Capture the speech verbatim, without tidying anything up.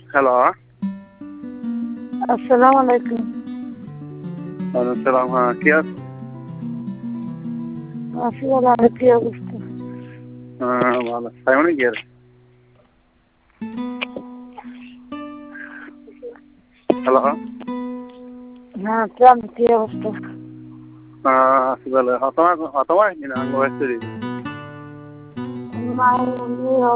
Hello. আসসালামু আলাইকুম। ওয়ালাইকুম সালাম। হ্যাঁ, কে আছেন? আছি ভালো। আর কি অবস্থা? হ্যাঁ, ভালো। সাইমনে কি আর? হ্যালো। হ্যাঁ, কেমন কি অবস্থা? হ্যাঁ, আছি ভালো। হতমা হতমা কিনা আঙ্গ ব্যস্ত দিই। নাই